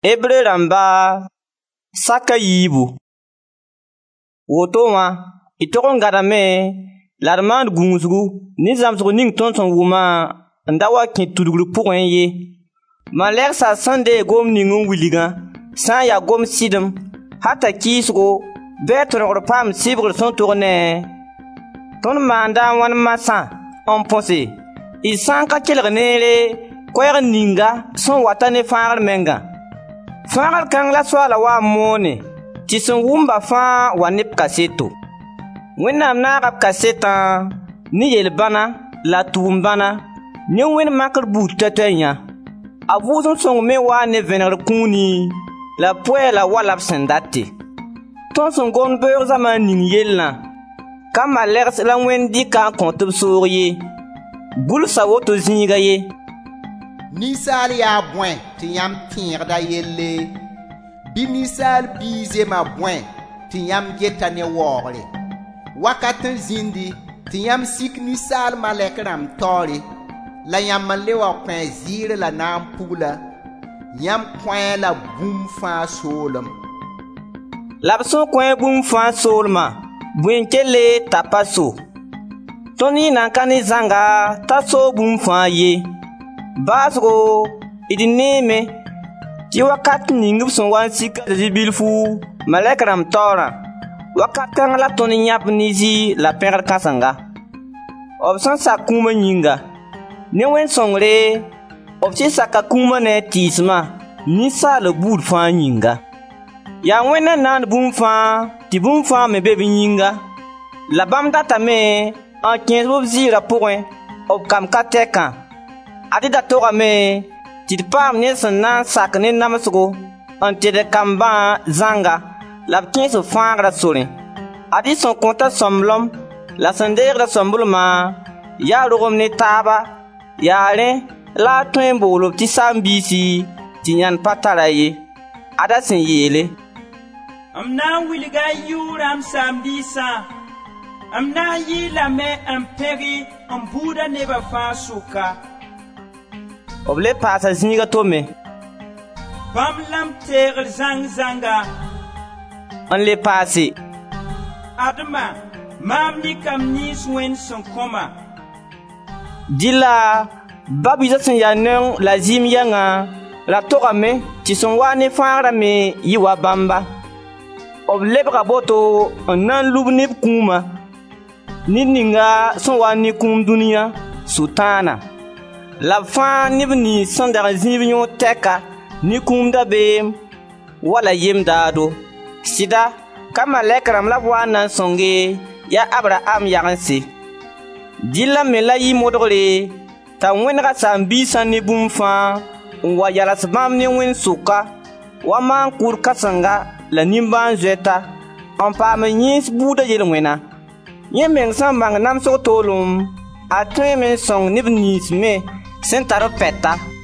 Hébreu rãmba saka yiibu. Woto wã y tog n gadame la d maan gũusgu ne zãmsg ning tõnd sẽn wʋma n da wa kẽ tudgr pʋgẽ ye. Malɛgsa sẽn dee gom ning n wilgã sã n yaa gom sɩdem hata kɩɩsgo bɩ a tõdgr paam sɩbgr sẽn tog ne tõnd maanda n wãn masã n põse y sã n ka kelg neere koɛɛg ninga sẽn wata ne fãagr mengã. Fãagr kãng la soala waa moone tɩ sẽn wʋmba fãa wa neb kaseto. Wẽnnaam naaga b kasetã ne yel-bãna la tʋʋm-bãna ne wẽnd makr buud toɛ-toɛ yã. A Vʋʋsem Sõng me waa ne vẽnegr kũuni la poɛɛ la wala b sẽn date. Tõnd sẽn gomd beoog zamaan ning yellã ka malɛgs la wẽnd dɩka n kõ tɩ b soog ye. Gʋlsa woto zĩiga ye. Ninsaal yaa bõe tɩ yãmb tẽegda yelle? Bɩ ninsaal bii zema bõe tɩ yãmb geta ne waoogre? Wakat n zĩndi tɩ yãmb sik ninsaal malɛk rãmb taoore, la yãmb n le wa kõ zɩɩr la na n pugla, yãmb kõ la bũmb fãa soolem. La b sẽn kõ bũmb fãa soolmã, bõe n kelle t'a pa so. Tõnd yẽ nan ka ne zãnga t'a soog bũmb fãa ye. Baasgo d neeme tɩ wakat ning b sẽn wa n sika tɩ bilfu malɛk rãmb taoorã, wakat kãng la tõnd yãp nizi la pẽgr kãsenga. B sẽn sak kũumã yĩnga ne wẽnd sõngre, b tɩ saka kũumã ne a tɩɩsmã ninsaal buud fãa yĩnga. Yaa wẽnd n naan bũmb fãa tɩ bũmb fãa me be b yĩnga, la bãmb datame n kẽes b zɩɩrã pʋgẽ b kam ka tɛkã. A tɩ da togame tɩ d paam ned sẽn na n sak ne namsgo n tɩd kambã zãnga la b kẽes b fãagrã sorẽ. A tɩ sẽn kõta sõmblem la sẽn deegda sõmblmã yaa rogem ne taaba, yaa rẽ la a tõe n boolb tɩ saam-biisi tɩ yãnd pa tara ye. Ada sẽn yeele: M na n wilga a yʋʋrã m saam-biisã, m na n yɩɩlame n pẽgi n buuda nebã fãa sʋka. B le paasa zĩiga tome. Bãmb la m teegr zãng-zãnga n le paase: Adma, maam nika m niis wẽnd sẽn kõma. Dɩla ba-biisã sẽn yaa neong la zɩɩm yãngã ra togame tɩ sẽn wa ne fãagrã me yɩ wa bãmba. B lebga boto n na n lub neb kũumã, ned ninga sẽn wa ne kũum dũniyã Sʋtãana. La b fãa neb nins sẽn dag zĩib yõod tɛka ne kũum dabeem wala yem-daado. Sɩda ka malɛk rãmb la b wa n na n sõnge yaa Abraham yagense. Dɩlla me la yɩ modgre t'a wẽnega saam-biisã ne bũmb fãa n wa yals bãmb ne wẽnd sʋka, wa maan-kʋʋd kãsenga la nimbãan-zoɛta n paam n yẽes buudã yel-wẽna. Yẽ meng sẽn bãng namsg toolem, a tõeme n sõng neb nins me sẽn tar b pɛta.